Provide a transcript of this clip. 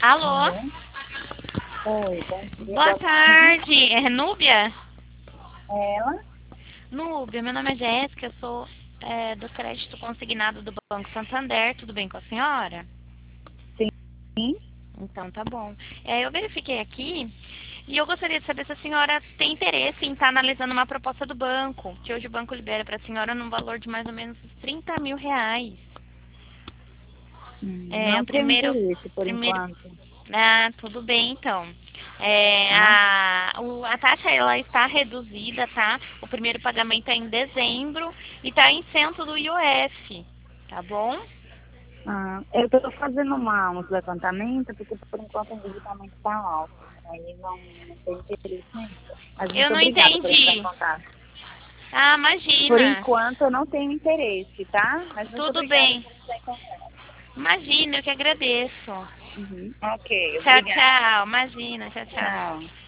Alô? Alô? Oi, bom dia, Boa boa tarde. tarde. É Núbia? É ela? Núbia, meu nome é Jéssica, eu sou do crédito consignado do Banco Santander. Tudo bem com a senhora? Sim. Então, tá bom. Eu verifiquei aqui e eu gostaria de saber se a senhora tem interesse em estar analisando uma proposta do banco, que hoje o banco libera para a senhora num valor de mais ou menos R$ 30.000. O Não tenho primeiro, interesse por primeiro enquanto. Ah, tudo bem, então. Tá? A taxa ela está reduzida, tá? O primeiro pagamento é em dezembro e está isento do IOF, tá bom? Eu estou fazendo uns levantamentos, porque por enquanto o endividamento está alto. Aí não tenho interesse ainda. Mas Eu muito não obrigada por entrar em entendi. contato. Ah, Por imagina. enquanto eu não tenho interesse, tá? Mas muito Tudo obrigada bem. por entrar em contato. Imagina, eu que agradeço. Uhum. Ok, Tchau, obrigada. tchau. Imagina, tchau, tchau. Tchau.